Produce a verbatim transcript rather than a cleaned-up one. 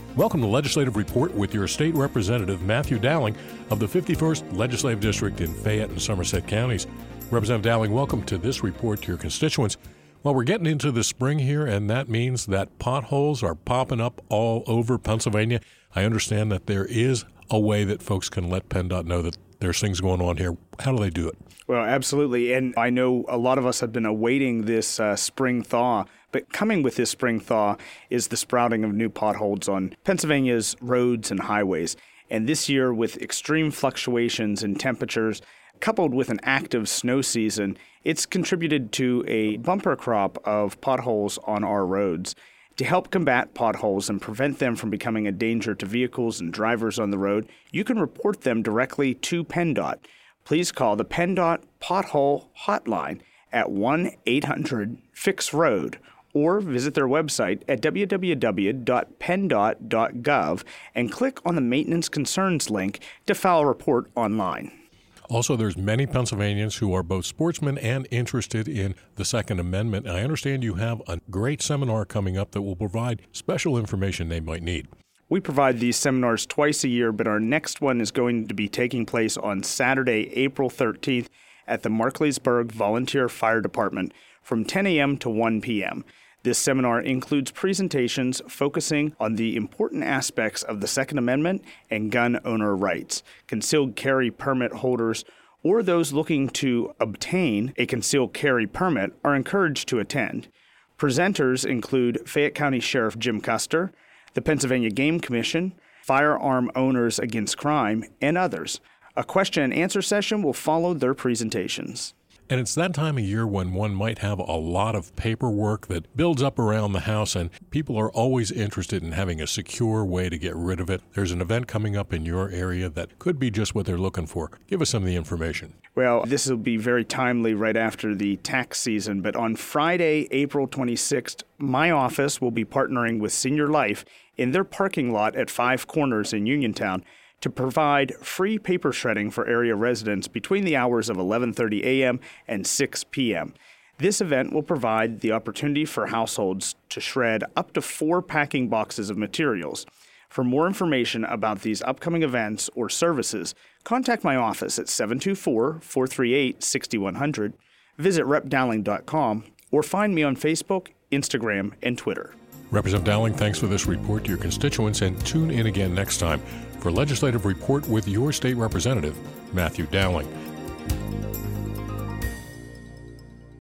Welcome to Legislative Report with your state representative, Matthew Dowling, of the fifty-first Legislative District in Fayette and Somerset counties. Representative Dowling, welcome to this report to your constituents. Well, we're getting into the spring here, and that means that potholes are popping up all over Pennsylvania. I understand that there is a way that folks can let PennDOT know that there's things going on here. How do they do it? Well, absolutely. And I know a lot of us have been awaiting this uh, spring thaw. But coming with this spring thaw is the sprouting of new potholes on Pennsylvania's roads and highways. And this year, with extreme fluctuations in temperatures, coupled with an active snow season, it's contributed to a bumper crop of potholes on our roads. To help combat potholes and prevent them from becoming a danger to vehicles and drivers on the road, you can report them directly to PennDOT. Please call the PennDOT Pothole Hotline at one eight hundred fix road or visit their website at w w w dot penndot dot gov and click on the Maintenance Concerns link to file a report online. Also, there's many Pennsylvanians who are both sportsmen and interested in the Second Amendment. I understand you have a great seminar coming up that will provide special information they might need. We provide these seminars twice a year, but our next one is going to be taking place on Saturday, April thirteenth at the Markleysburg Volunteer Fire Department from ten a.m. to one p.m. This seminar includes presentations focusing on the important aspects of the Second Amendment and gun owner rights. Concealed carry permit holders or those looking to obtain a concealed carry permit are encouraged to attend. Presenters include Fayette County Sheriff Jim Custer, the Pennsylvania Game Commission, Firearm Owners Against Crime, and others. A question and answer session will follow their presentations. And it's that time of year when one might have a lot of paperwork that builds up around the house, and people are always interested in having a secure way to get rid of it. There's an event coming up in your area that could be just what they're looking for. Give us some of the information. Well, this will be very timely right after the tax season, but on Friday, April twenty-sixth, my office will be partnering with Senior Life in their parking lot at Five Corners in Uniontown to provide free paper shredding for area residents between the hours of eleven thirty a.m. and six p.m. This event will provide the opportunity for households to shred up to four packing boxes of materials. For more information about these upcoming events or services, contact my office at seven two four, four three eight, six one zero zero, visit rep dowling dot com, or find me on Facebook, Instagram, and Twitter. Representative Dowling, thanks for this report to your constituents, and tune in again next time for Legislative Report with your state representative, Matthew Dowling.